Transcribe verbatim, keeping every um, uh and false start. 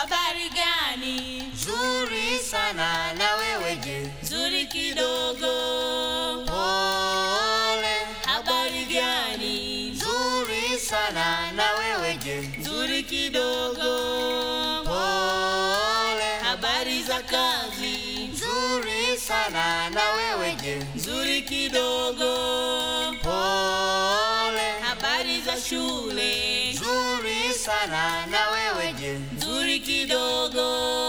habari gani? Nzuri sana, na wewe je? Nzuri kidogo. Pole. Habari gani? Nzuri sana, na wewe je? Nzuri kidogo. Pole. Habari za kazi? Nzuri sana, na wewe je? Nzuri kidogo. Pole. Habari za shule? Nzuri sana, na wewe je? Nzuri kidogo.